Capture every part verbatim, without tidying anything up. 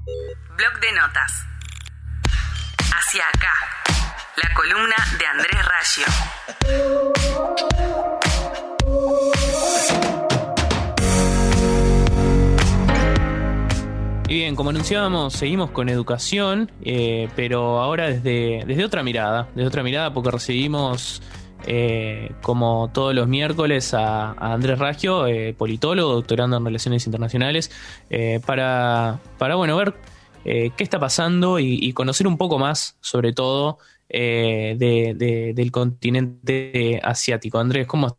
Bloc de notas. Hacia acá. La columna de Andrés Raggio. Y bien, como anunciábamos, seguimos con educación, eh, pero ahora desde, desde otra mirada, desde otra mirada porque recibimos, eh, como todos los miércoles, a, a Andrés Raggio, eh, politólogo, doctorando en Relaciones Internacionales, eh, para, para bueno, ver eh, qué está pasando y, y conocer un poco más, sobre todo, eh, de, de, del continente asiático. Andrés, ¿cómo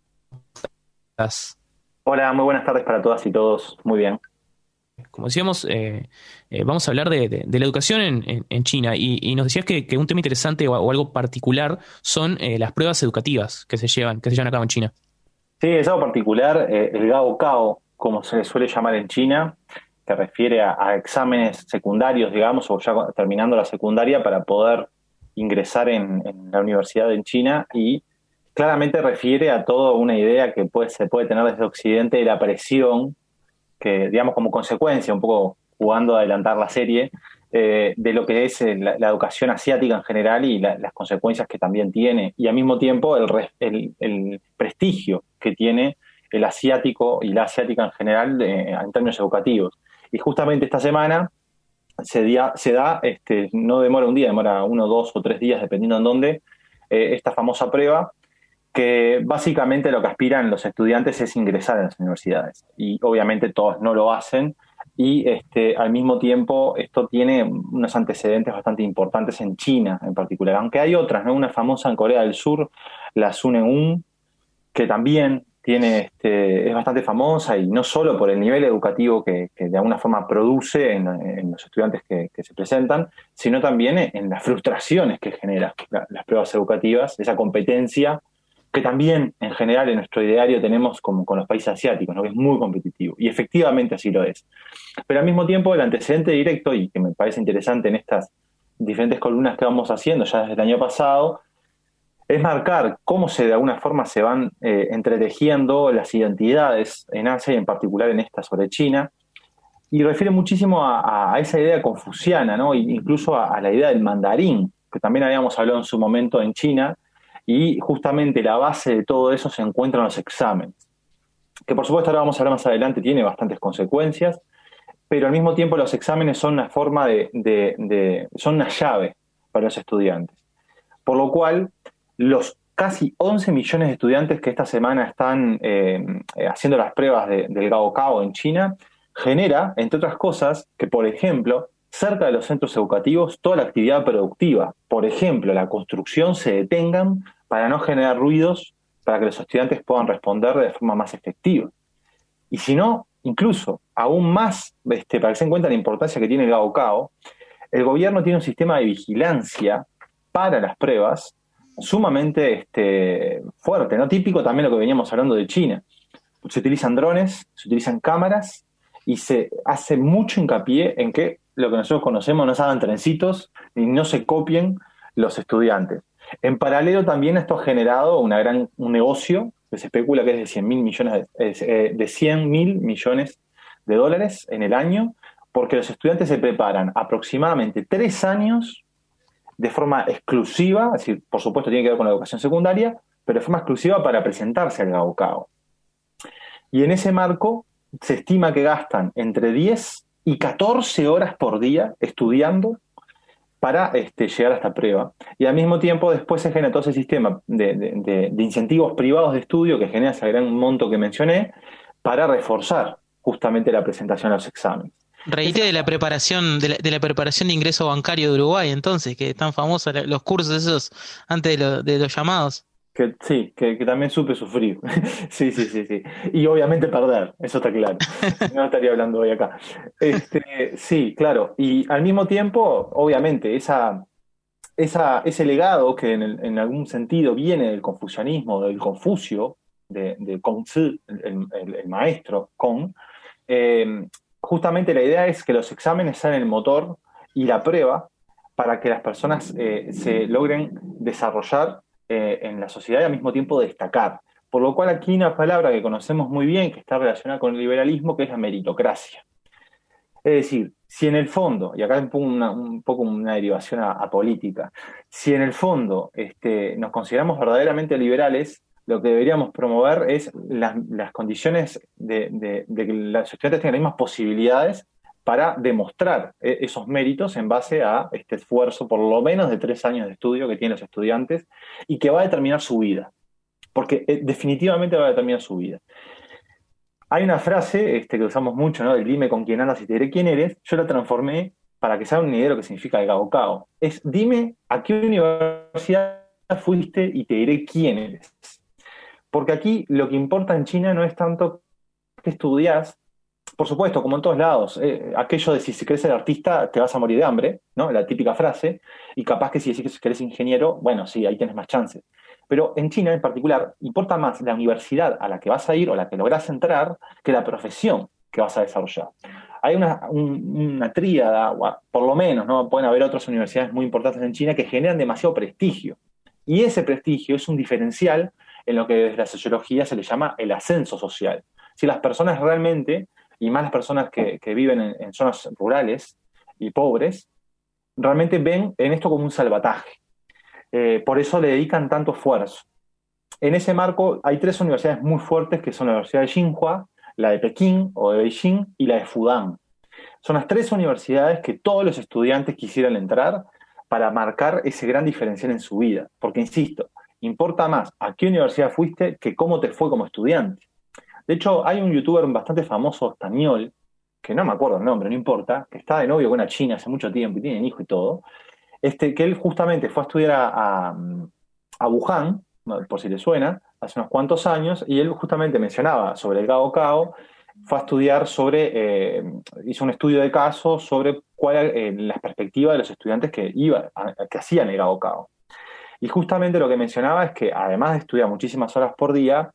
estás? Hola, muy buenas tardes para todas y todos. Muy bien. Como decíamos, eh, eh, vamos a hablar de, de, de la educación en, en, en China y, y nos decías que, que un tema interesante o, o algo particular son eh, las pruebas educativas que se llevan que se llevan a cabo en China. Sí, es algo particular, eh, el Gaokao, como se le suele llamar en China, que refiere a, a exámenes secundarios, digamos, o ya terminando la secundaria para poder ingresar en, en la universidad en China, y claramente refiere a toda una idea que puede, se puede tener desde Occidente de la presión que, digamos, como consecuencia, un poco jugando a adelantar la serie, eh, de lo que es la, la educación asiática en general y la, las consecuencias que también tiene, y al mismo tiempo el, el, el prestigio que tiene el asiático y la asiática en general de, en términos educativos. Y justamente esta semana se, dia, se da, este, no demora un día, demora uno, dos o tres días, dependiendo en dónde, eh, esta famosa prueba, que básicamente lo que aspiran los estudiantes es ingresar a las universidades. Y obviamente todos no lo hacen, y este, al mismo tiempo esto tiene unos antecedentes bastante importantes en China en particular, aunque hay otras, ¿no? Una famosa en Corea del Sur, la Suneung, que también tiene, este, es bastante famosa, y no solo por el nivel educativo que, que de alguna forma produce en, en los estudiantes que, que se presentan, sino también en las frustraciones que genera la, las pruebas educativas, esa competencia que también en general en nuestro ideario tenemos como con los países asiáticos, ¿no? Que es muy competitivo, y efectivamente así lo es. Pero al mismo tiempo el antecedente directo, y que me parece interesante en estas diferentes columnas que vamos haciendo ya desde el año pasado, es marcar cómo se de alguna forma se van eh, entretejiendo las identidades en Asia, y en particular en esta sobre China, y refiere muchísimo a, a esa idea confuciana, ¿no? E incluso a, a la idea del mandarín, que también habíamos hablado en su momento en China, y justamente la base de todo eso se encuentra en los exámenes, que por supuesto ahora vamos a hablar más adelante, tiene bastantes consecuencias, pero al mismo tiempo los exámenes son una forma de, de, de son una llave para los estudiantes, por lo cual los casi once millones de estudiantes que esta semana están eh, haciendo las pruebas de, del Gaokao en China, genera, entre otras cosas, que por ejemplo cerca de los centros educativos toda la actividad productiva, por ejemplo la construcción, se detengan para no generar ruidos, para que los estudiantes puedan responder de forma más efectiva. Y si no, incluso aún más, este, para que se den cuenta de la importancia que tiene el Gaokao, el gobierno tiene un sistema de vigilancia para las pruebas sumamente este, fuerte, ¿no? Típico también lo que veníamos hablando de China. Se utilizan drones, se utilizan cámaras, y se hace mucho hincapié en que lo que nosotros conocemos no se hagan trencitos y no se copien los estudiantes. En paralelo también esto ha generado una gran, un negocio que se especula que es de cien mil millones de, de cien mil millones de dólares en el año, porque los estudiantes se preparan aproximadamente tres años de forma exclusiva, es decir, por supuesto tiene que ver con la educación secundaria, pero de forma exclusiva para presentarse al Gaokao. Y en ese marco se estima que gastan entre diez y catorce horas por día estudiando para este, llegar a esta prueba. Y al mismo tiempo después se genera todo ese sistema de, de, de, de incentivos privados de estudio que genera ese gran monto que mencioné para reforzar justamente la presentación a los exámenes. Reíte de la preparación, de la, de la preparación de ingreso bancario de Uruguay, entonces, que tan famosos los cursos esos antes de, lo, de los llamados. Que, sí, que, que también supe sufrir. sí, sí, sí, sí. Y obviamente perder, eso está claro. No estaría hablando hoy acá. Este, sí, claro. Y al mismo tiempo, obviamente, esa, esa, ese legado que en, el, en algún sentido viene del confucianismo, del Confucio, de, de Kongzi, el, el, el maestro Kong, eh, justamente la idea es que los exámenes sean el motor y la prueba para que las personas eh, se logren desarrollar Eh, en la sociedad y al mismo tiempo destacar. Por lo cual aquí una palabra que conocemos muy bien, que está relacionada con el liberalismo, que es la meritocracia. Es decir, Si en el fondo, y acá un poco una, un poco una derivación a, a política, si en el fondo este, nos consideramos verdaderamente liberales, lo que deberíamos promover es las, las condiciones de, de, de que los estudiantes tengan las mismas posibilidades para demostrar eh, esos méritos en base a este esfuerzo, por lo menos de tres años de estudio que tienen los estudiantes y que va a determinar su vida, porque eh, definitivamente va a determinar su vida. Hay una frase este, que usamos mucho, ¿no? Del dime con quién andas y te diré quién eres. Yo la transformé para que se hagan una idea de lo que significa el Gaokao. Es dime a qué universidad fuiste y te diré quién eres. Porque aquí lo que importa en China no es tanto qué estudias. Por supuesto, como en todos lados, eh, aquello de si querés ser artista te vas a morir de hambre, ¿no? La típica frase. Y capaz que si decís que eres ingeniero, bueno, sí, ahí tienes más chances. Pero en China en particular importa más la universidad a la que vas a ir o la que lográs entrar que la profesión que vas a desarrollar. Hay una, un, una tríada, por lo menos, ¿no? Pueden haber otras universidades muy importantes en China que generan demasiado prestigio. Y ese prestigio es un diferencial en lo que desde la sociología se le llama el ascenso social. Si las personas realmente, y más las personas que, que viven en, en zonas rurales y pobres, realmente ven en esto como un salvataje. Eh, por eso le dedican tanto esfuerzo. En ese marco hay tres universidades muy fuertes que son la Universidad de Tsinghua, la de Pekín o de Beijing y la de Fudan. Son las tres universidades que todos los estudiantes quisieran entrar para marcar ese gran diferencial en su vida. Porque, insisto, importa más a qué universidad fuiste que cómo te fue como estudiante. De hecho, hay un youtuber bastante famoso español, que no me acuerdo el nombre, no importa, que está de novio con una china hace mucho tiempo y tienen hijo y todo, Este, que él justamente fue a estudiar a, a, a Wuhan, por si le suena, hace unos cuantos años, y él justamente mencionaba sobre el Gaokao, fue a estudiar sobre, eh, hizo un estudio de caso sobre cuál era eh, la perspectiva de los estudiantes que, iba, a, que hacían el Gaokao. Y justamente lo que mencionaba es que además de estudiar muchísimas horas por día,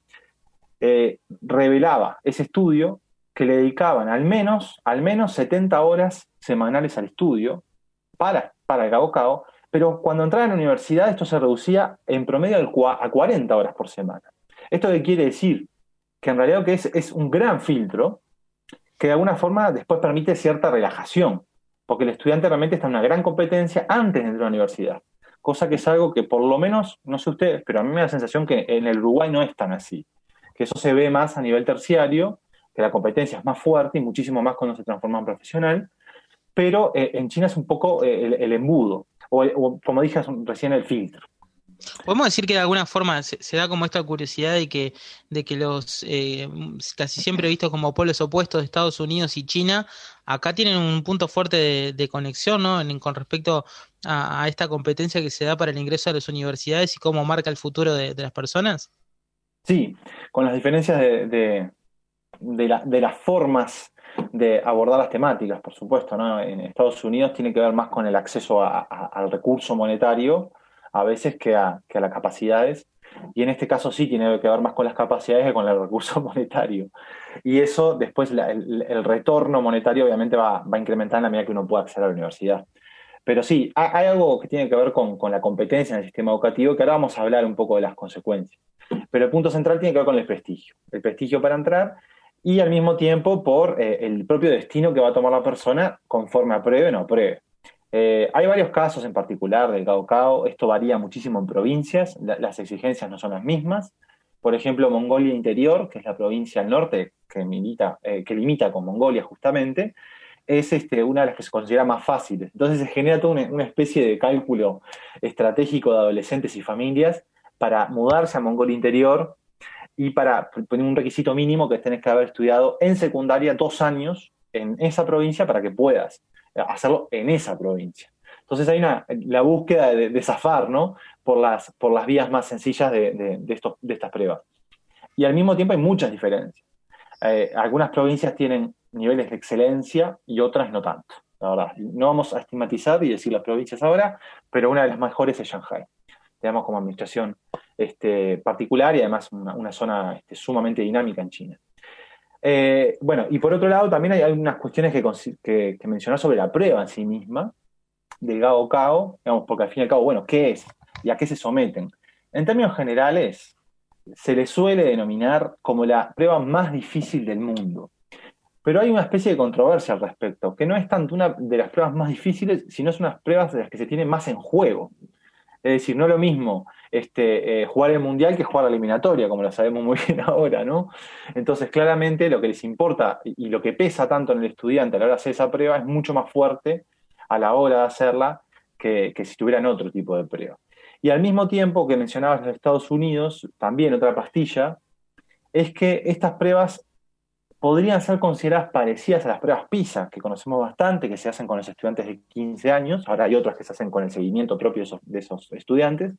eh, revelaba ese estudio que le dedicaban al menos, al menos setenta horas semanales al estudio para para el Gaokao, pero cuando entraba en la universidad esto se reducía en promedio a cuarenta horas por semana. ¿Esto qué quiere decir? Que en realidad lo que es, es un gran filtro que de alguna forma después permite cierta relajación, porque el estudiante realmente está en una gran competencia antes de entrar a la universidad, cosa que es algo que por lo menos, no sé ustedes, pero a mí me da la sensación que en el Uruguay no es tan así, que eso se ve más a nivel terciario, que la competencia es más fuerte y muchísimo más cuando se transforma en profesional, pero eh, en China es un poco eh, el, el embudo, o, o como dije recién, el filtro. Podemos decir que de alguna forma se, se da como esta curiosidad de que, de que los eh, casi siempre vistos como polos opuestos de Estados Unidos y China, acá tienen un punto fuerte de, de conexión, ¿no? En, con respecto a, a esta competencia que se da para el ingreso a las universidades y cómo marca el futuro de, de las personas. Sí, con las diferencias de, de, de, la, de las formas de abordar las temáticas, por supuesto, ¿no? En Estados Unidos tiene que ver más con el acceso a, a, al recurso monetario, a veces que a, que a las capacidades, y en este caso sí tiene que ver más con las capacidades que con el recurso monetario. Y eso después, la, el, el retorno monetario obviamente va, va a incrementar en la medida que uno pueda acceder a la universidad. Pero sí, hay, hay algo que tiene que ver con, con la competencia en el sistema educativo, que ahora vamos a hablar un poco de las consecuencias. Pero el punto central tiene que ver con el prestigio, el prestigio para entrar, y al mismo tiempo por eh, el propio destino que va a tomar la persona conforme apruebe o no apruebe. Eh, hay varios casos en particular del Gaokao, esto varía muchísimo en provincias, la, las exigencias no son las mismas. Por ejemplo, Mongolia Interior, que es la provincia al norte que, milita, eh, que limita con Mongolia justamente, es este, una de las que se considera más fáciles. Entonces se genera toda una, una especie de cálculo estratégico de adolescentes y familias para mudarse a Mongolia Interior, y para poner un requisito mínimo que tenés que haber estudiado en secundaria dos años en esa provincia para que puedas hacerlo en esa provincia. Entonces hay una, la búsqueda de, de zafar, ¿no? por, las, por las vías más sencillas de, de, de, estos, de estas pruebas. Y al mismo tiempo hay muchas diferencias. Eh, algunas provincias tienen niveles de excelencia y otras no tanto, la verdad. No vamos a estigmatizar y decir las provincias ahora, pero una de las mejores es Shanghái. Tenemos como administración este, particular y además una, una zona este, sumamente dinámica en China. Eh, bueno, y por otro lado también hay algunas cuestiones que, que, que mencionar sobre la prueba en sí misma del Gaokao, digamos, porque al fin y al cabo, bueno, ¿qué es? ¿Y a qué se someten? En términos generales, se le suele denominar como la prueba más difícil del mundo. Pero hay una especie de controversia al respecto, que no es tanto una de las pruebas más difíciles, sino es unas pruebas de las que se tiene más en juego. Es decir, no es lo mismo este, eh, jugar el Mundial que jugar la eliminatoria, como lo sabemos muy bien ahora, ¿no? Entonces, claramente lo que les importa y, y lo que pesa tanto en el estudiante a la hora de hacer esa prueba es mucho más fuerte a la hora de hacerla que, que si tuvieran otro tipo de prueba. Y al mismo tiempo que mencionabas los Estados Unidos, también otra pastilla, es que estas pruebas podrían ser consideradas parecidas a las pruebas PISA, que conocemos bastante, que se hacen con los estudiantes de quince años, ahora hay otras que se hacen con el seguimiento propio de esos, de esos estudiantes,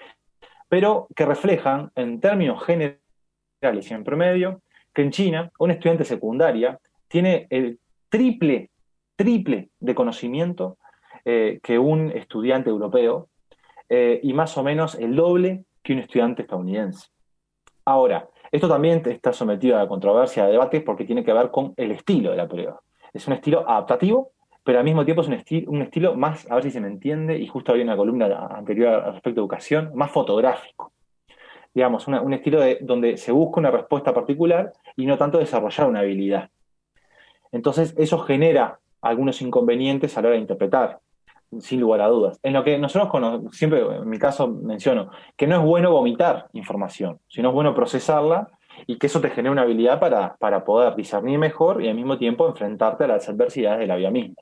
pero que reflejan, en términos generales y en promedio, que en China un estudiante de secundaria tiene el triple, triple de conocimiento eh, que un estudiante europeo eh, y más o menos el doble que un estudiante estadounidense. Ahora, esto también está sometido a la controversia, a debate, porque tiene que ver con el estilo de la prueba. Es un estilo adaptativo, pero al mismo tiempo es un, esti- un estilo más, a ver si se me entiende, y justo había una columna anterior al respecto de educación, más fotográfico. Digamos, una- un estilo de, donde se busca una respuesta particular y no tanto desarrollar una habilidad. Entonces, eso genera algunos inconvenientes a la hora de interpretar, sin lugar a dudas. En lo que nosotros, cono- siempre en mi caso menciono, que no es bueno vomitar información, sino es bueno procesarla y que eso te genere una habilidad para, para poder discernir mejor y al mismo tiempo enfrentarte a las adversidades de la vida misma.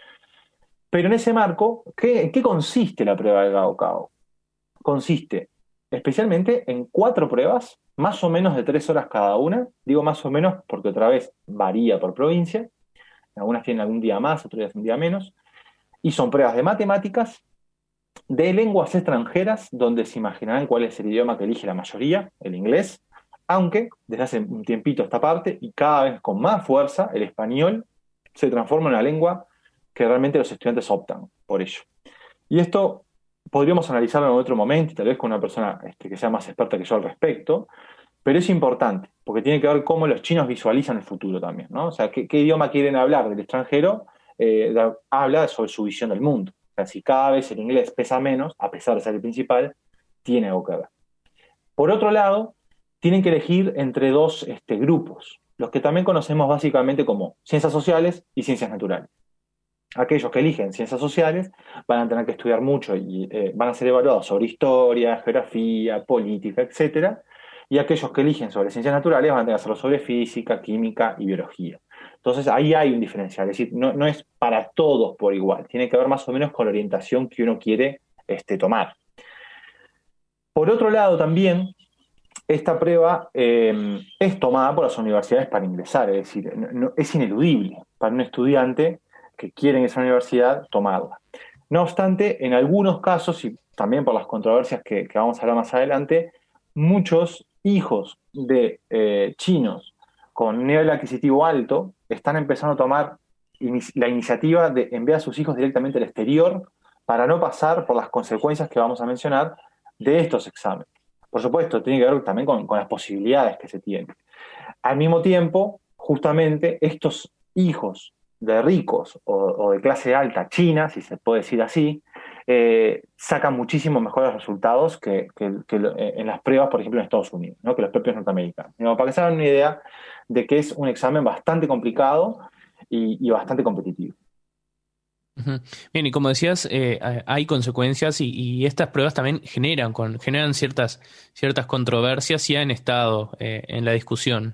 Pero en ese marco, ¿qué, ¿en qué consiste la prueba del Gaokao? Consiste especialmente en cuatro pruebas, más o menos de tres horas cada una. Digo más o menos porque otra vez varía por provincia. Algunas tienen algún día más, otros días un día menos. Y son pruebas de matemáticas, de lenguas extranjeras, donde se imaginarán cuál es el idioma que elige la mayoría, el inglés, aunque desde hace un tiempito esta parte, y cada vez con más fuerza, el español se transforma en una lengua que realmente los estudiantes optan por ello. Y esto podríamos analizarlo en otro momento, y tal vez con una persona este, que sea más experta que yo al respecto, pero es importante, porque tiene que ver cómo los chinos visualizan el futuro también, ¿no? O sea, qué, qué idioma quieren hablar del extranjero, eh, da- habla sobre su visión del mundo. O sea, si cada vez el inglés pesa menos, a pesar de ser el principal, tiene algo que ver. Por otro lado, tienen que elegir entre dos este, grupos, los que también conocemos básicamente como ciencias sociales y ciencias naturales. Aquellos que eligen ciencias sociales van a tener que estudiar mucho y eh, van a ser evaluados sobre historia, geografía, política, etcétera. Y aquellos que eligen sobre ciencias naturales van a tener que hacerlo sobre física, química y biología. Entonces ahí hay un diferencial, es decir, no, no es para todos por igual, tiene que ver más o menos con la orientación que uno quiere este, tomar. Por otro lado también, esta prueba eh, es tomada por las universidades para ingresar, es decir, no, no, es ineludible para un estudiante que quiere ingresar a la universidad tomarla. No obstante, en algunos casos, y también por las controversias que, que vamos a hablar más adelante, muchos hijos de eh, chinos con nivel adquisitivo alto están empezando a tomar inici- la iniciativa de enviar a sus hijos directamente al exterior para no pasar por las consecuencias que vamos a mencionar de estos exámenes. Por supuesto, tiene que ver también con, con las posibilidades que se tienen. Al mismo tiempo, justamente, estos hijos de ricos o, o de clase alta china, si se puede decir así, eh, sacan muchísimo mejores resultados que, que, que en las pruebas, por ejemplo, en Estados Unidos, ¿no? Que los propios norteamericanos. No, para que se hagan una idea de que es un examen bastante complicado y, y bastante competitivo. Ujú. Bien, y como decías, eh, ha- hay consecuencias y, y estas pruebas también generan, con, generan ciertas, ciertas controversias y han estado eh, en la discusión.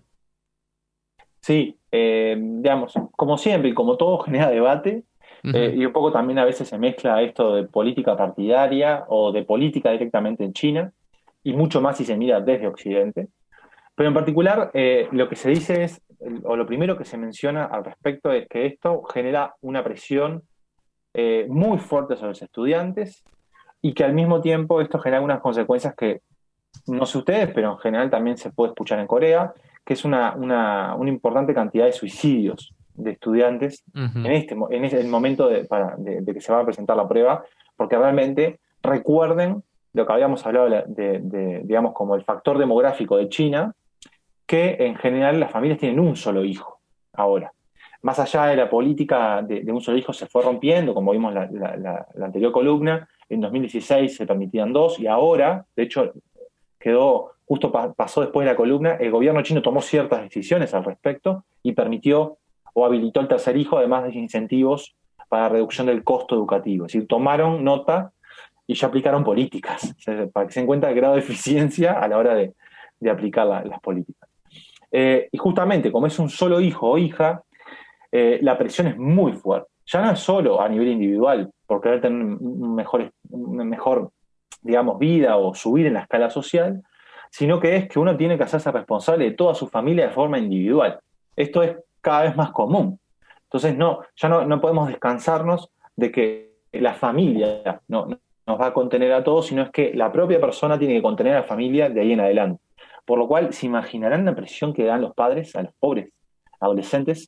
Sí, eh, digamos, como siempre y como todo genera debate, eh, Ujú. y un poco también a veces se mezcla esto de política partidaria o de política directamente en China, y mucho más si se mira desde Occidente. Pero en particular, eh, lo que se dice es, o lo primero que se menciona al respecto es que esto genera una presión eh, muy fuerte sobre los estudiantes y que al mismo tiempo esto genera unas consecuencias que no sé ustedes, pero en general también se puede escuchar en Corea, que es una, una, una importante cantidad de suicidios de estudiantes en Ujú. este en ese, el momento de, para, de, de que se va a presentar la prueba, porque realmente recuerden lo que habíamos hablado de, de, de, digamos, como el factor demográfico de China, que en general las familias tienen un solo hijo ahora. Más allá de la política de, de un solo hijo se fue rompiendo, como vimos la, la, la, la anterior columna, en dos mil dieciséis se permitían dos y ahora, de hecho, quedó, justo pa- pasó después de la columna, el gobierno chino tomó ciertas decisiones al respecto y permitió o habilitó el tercer hijo, además de incentivos para la reducción del costo educativo. Es decir, tomaron nota y ya aplicaron políticas, o sea, para que se den cuenta del grado de eficiencia a la hora de, de aplicar la, las políticas. Eh, y justamente, como es un solo hijo o hija, eh, la presión es muy fuerte. Ya no es solo a nivel individual, por querer tener un mejor, una mejor, digamos, vida o subir en la escala social, sino que es que uno tiene que hacerse responsable de toda su familia de forma individual. Esto es cada vez más común. Entonces, no, ya no, no podemos descansarnos de que la familia no, no, nos va a contener a todos, sino es que la propia persona tiene que contener a la familia de ahí en adelante. Por lo cual, se imaginarán la presión que dan los padres a los pobres adolescentes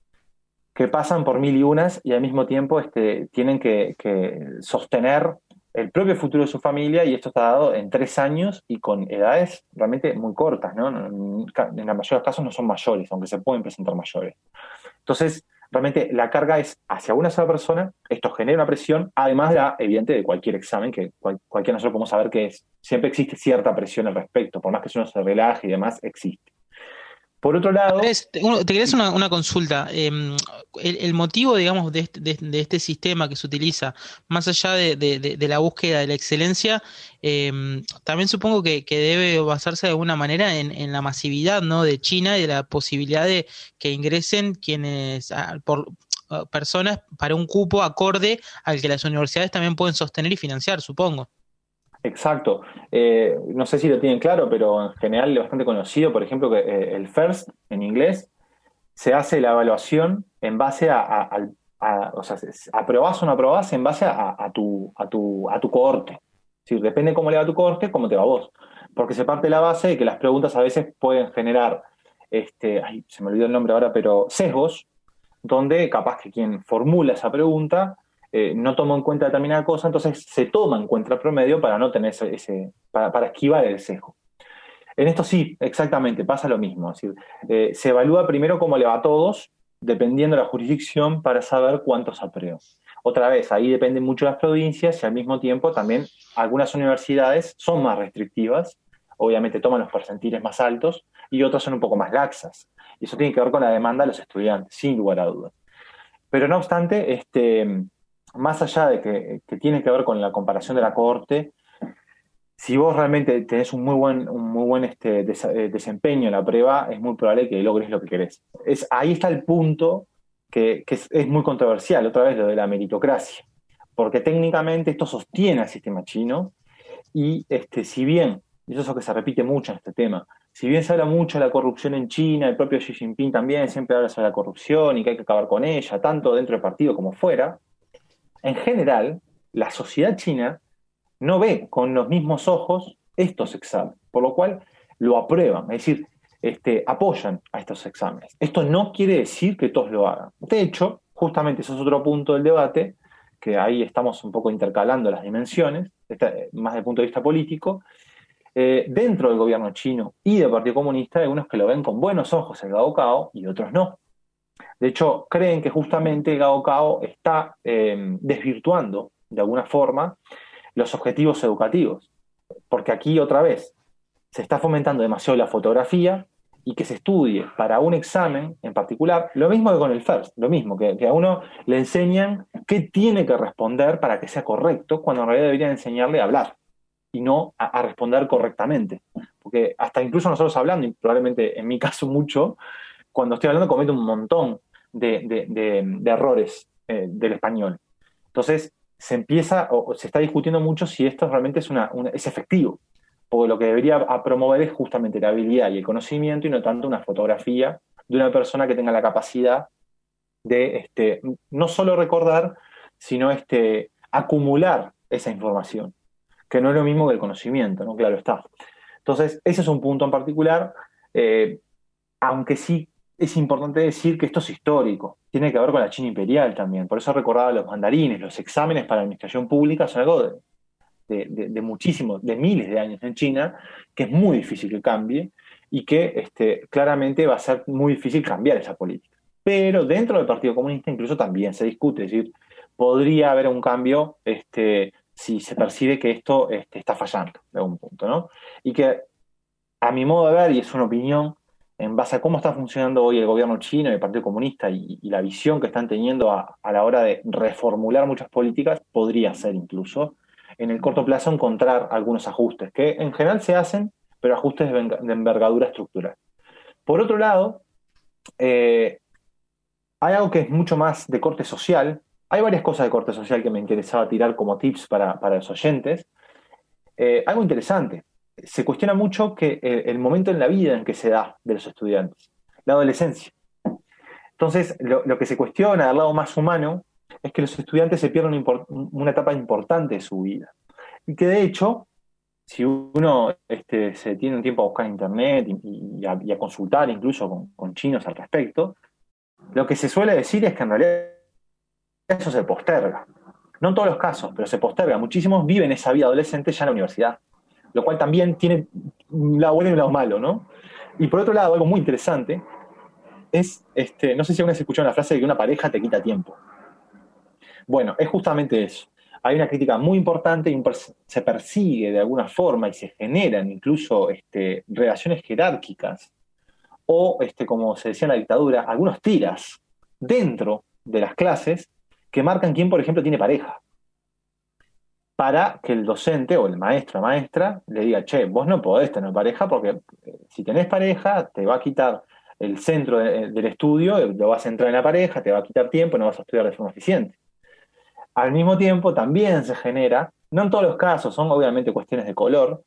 que pasan por mil y unas y al mismo tiempo este, tienen que, que sostener el propio futuro de su familia, y esto está dado en tres años y con edades realmente muy cortas, ¿no? En la mayoría de los casos no son mayores, aunque se pueden presentar mayores. Entonces, realmente la carga es hacia una sola persona, esto genera una presión, además de la evidente de cualquier examen, que cual, cualquiera de nosotros podemos saber que es, siempre existe cierta presión al respecto, por más que uno se relaje y demás, existe. Por otro lado... Andrés, te, uno- te quería hacer una, una consulta. Eh, el, el motivo, digamos, de este, de, de este sistema que se utiliza, más allá de, de- de- de la búsqueda de la excelencia, eh, también supongo que, que debe basarse de alguna manera en, en la masividad, ¿no?, de China y de la posibilidad de que ingresen quienes, ah, por, ah, personas para un cupo acorde al que las universidades también pueden sostener y financiar, supongo. Exacto. Eh, no sé si lo tienen claro, pero en general es bastante conocido, por ejemplo, que eh, el FIRST en inglés se hace la evaluación en base a, a- al- a- o sea, se- aprobás o no aprobás en base a, a tu, a tu, a tu cohorte. Es decir, depende cómo le va a tu cohorte, cómo te va a vos. Porque se parte de la base de que las preguntas a veces pueden generar, este, ay, se me olvidó el nombre ahora, pero sesgos, donde capaz que quien formula esa pregunta eh, no toma en cuenta determinada cosa, entonces se toma en cuenta el promedio para no tener ese, ese- para, para esquivar el sesgo. En esto sí, exactamente, pasa lo mismo. Es decir, eh, se evalúa primero cómo le va a todos, dependiendo de la jurisdicción, para saber cuántos aprueban. Otra vez, ahí dependen mucho las provincias y al mismo tiempo también algunas universidades son más restrictivas, obviamente toman los percentiles más altos, y otras son un poco más laxas. Y eso tiene que ver con la demanda de los estudiantes, sin lugar a dudas. Pero no obstante, este, más allá de que, que tiene que ver con la comparación de la cohorte, si vos realmente tenés un muy buen, un muy buen este, des- eh, desempeño en la prueba, es muy probable que logres lo que querés. Es, ahí está el punto que, que es, es muy controversial, otra vez lo de la meritocracia, porque técnicamente esto sostiene al sistema chino y este, si bien, y eso es lo que se repite mucho en este tema, si bien se habla mucho de la corrupción en China, el propio Xi Jinping también siempre habla sobre la corrupción y que hay que acabar con ella, tanto dentro del partido como fuera, en general, la sociedad china no ve con los mismos ojos estos exámenes, por lo cual lo aprueban, es decir, este, apoyan a estos exámenes. Esto no quiere decir que todos lo hagan. De hecho, justamente eso es otro punto del debate, que ahí estamos un poco intercalando las dimensiones, este, más desde el punto de vista político. Eh, dentro del gobierno chino y del Partido Comunista hay unos que lo ven con buenos ojos el Gaokao y otros no. De hecho, creen que justamente el Gaokao está eh, desvirtuando de alguna forma los objetivos educativos. Porque aquí, otra vez, se está fomentando demasiado la fotografía y que se estudie para un examen en particular, lo mismo que con el FIRST, lo mismo, que, que a uno le enseñan qué tiene que responder para que sea correcto, cuando en realidad deberían enseñarle a hablar y no a, a responder correctamente. Porque hasta incluso nosotros hablando, y probablemente en mi caso mucho, cuando estoy hablando cometo un montón de, de, de, de errores eh, del español. Entonces, se empieza o se está discutiendo mucho si esto realmente es, una, una, es efectivo, porque lo que debería a promover es justamente la habilidad y el conocimiento y no tanto una fotografía de una persona que tenga la capacidad de este, no solo recordar, sino este, acumular esa información, que no es lo mismo que el conocimiento, ¿no? Claro está. Entonces, ese es un punto en particular, eh, aunque sí es importante decir que esto es histórico, tiene que ver con la China imperial también, por eso recordaba los mandarines, los exámenes para la administración pública son algo de, de, de, de muchísimos, de miles de años en China, que es muy difícil que cambie y que este, claramente va a ser muy difícil cambiar esa política. Pero dentro del Partido Comunista incluso también se discute, es decir, podría haber un cambio este, si se percibe que esto este, está fallando de algún punto, ¿no? Y que a mi modo de ver, y es una opinión, en base a cómo está funcionando hoy el gobierno chino y el Partido Comunista y, y la visión que están teniendo a, a la hora de reformular muchas políticas, podría ser incluso en el corto plazo encontrar algunos ajustes, que en general se hacen, pero ajustes de, de envergadura estructural. Por otro lado, eh, hay algo que es mucho más de corte social. Hay varias cosas de corte social que me interesaba tirar como tips para, para los oyentes. Eh, algo interesante. Se cuestiona mucho que el, el momento en la vida en que se da de los estudiantes, la adolescencia. Entonces, lo, lo que se cuestiona del lado más humano es que los estudiantes se pierden una, una etapa importante de su vida. Y que de hecho, si uno este, se tiene un tiempo a buscar en internet y, y, a, y a consultar incluso con, con chinos al respecto, lo que se suele decir es que en realidad eso se posterga. No en todos los casos, pero se posterga. Muchísimos viven esa vida adolescente ya en la universidad, lo cual también tiene un lado bueno y un lado malo, ¿no? Y por otro lado, algo muy interesante es, este, no sé si alguna vez escuchado la frase de que una pareja te quita tiempo. Bueno, es justamente eso. Hay una crítica muy importante y se persigue de alguna forma y se generan incluso este, relaciones jerárquicas o, este, como se decía en la dictadura, algunos tiras dentro de las clases que marcan quién, por ejemplo, tiene pareja. Para que el docente o el maestro o maestra le diga, che, vos no podés tener pareja porque si tenés pareja te va a quitar el centro de, del estudio, lo vas a entrar en la pareja, te va a quitar tiempo y no vas a estudiar de forma eficiente. Al mismo tiempo también se genera, no en todos los casos, son obviamente cuestiones de color,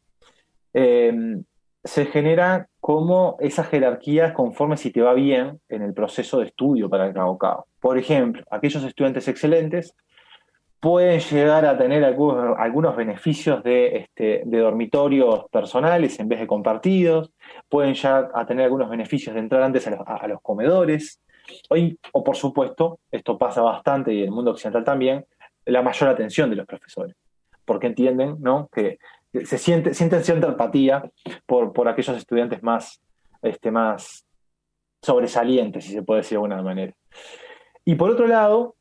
eh, se genera como esas jerarquías conforme si te va bien en el proceso de estudio para el cabo cabo. Por ejemplo, aquellos estudiantes excelentes pueden llegar a tener algunos, algunos beneficios de, este, de dormitorios personales en vez de compartidos, pueden llegar a tener algunos beneficios de entrar antes a los, a, a los comedores, o, o por supuesto, esto pasa bastante y en el mundo occidental también, la mayor atención de los profesores, porque entienden, ¿no?, que se siente, sienten cierta empatía por, por aquellos estudiantes más, este, más sobresalientes, si se puede decir de alguna manera. Y por otro lado,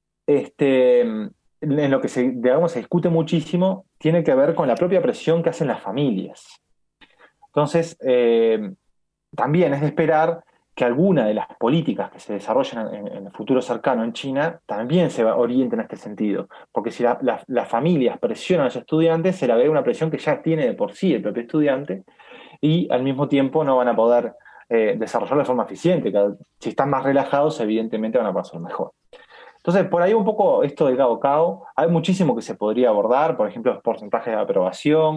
este, en lo que se, digamos, se discute muchísimo, tiene que ver con la propia presión que hacen las familias. Entonces, eh, también es de esperar que alguna de las políticas que se desarrollan en, en el futuro cercano en China también se orienten en este sentido, porque si la, la, las familias presionan a los estudiantes, se le ve una presión que ya tiene de por sí el propio estudiante y al mismo tiempo no van a poder eh, desarrollarlo de forma eficiente. Si están más relajados, evidentemente van a pasar mejor. Entonces, por ahí un poco esto del cabo cabo, hay muchísimo que se podría abordar, por ejemplo, los porcentajes de aprobación,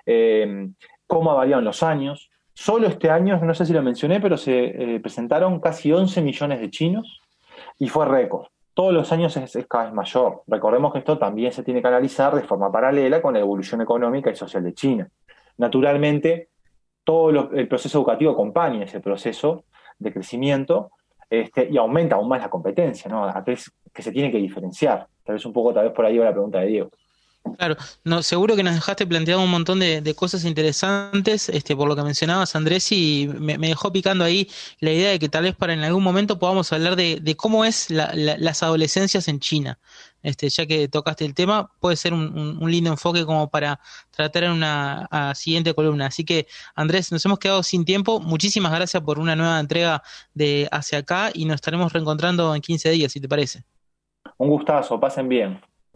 eh, cómo ha variado en los años. Solo este año, no sé si lo mencioné, pero se eh, presentaron casi once millones de chinos y fue récord. Todos los años es, es cada vez mayor. Recordemos que esto también se tiene que analizar de forma paralela con la evolución económica y social de China. Naturalmente, todo lo, el proceso educativo acompaña ese proceso de crecimiento este, y aumenta aún más la competencia, ¿no? Aquel que se tiene que diferenciar. Tal vez un poco, tal vez por ahí va la pregunta de Diego. Claro, no, seguro que nos dejaste planteado un montón de, de cosas interesantes, este, por lo que mencionabas, Andrés, y me, me dejó picando ahí la idea de que tal vez para en algún momento podamos hablar de, de cómo es la, la, las adolescencias en China. Este, ya que tocaste el tema, puede ser un, un, un lindo enfoque como para tratar en una a siguiente columna. Así que, Andrés, nos hemos quedado sin tiempo. Muchísimas gracias por una nueva entrega de Hacia Acá y nos estaremos reencontrando en quince días, si te parece. Un gustazo, pasen bien.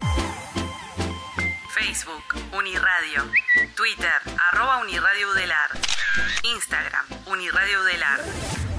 Facebook, Uniradio. Twitter, arroba Uniradio Udelar. Instagram, Uniradio Udelar.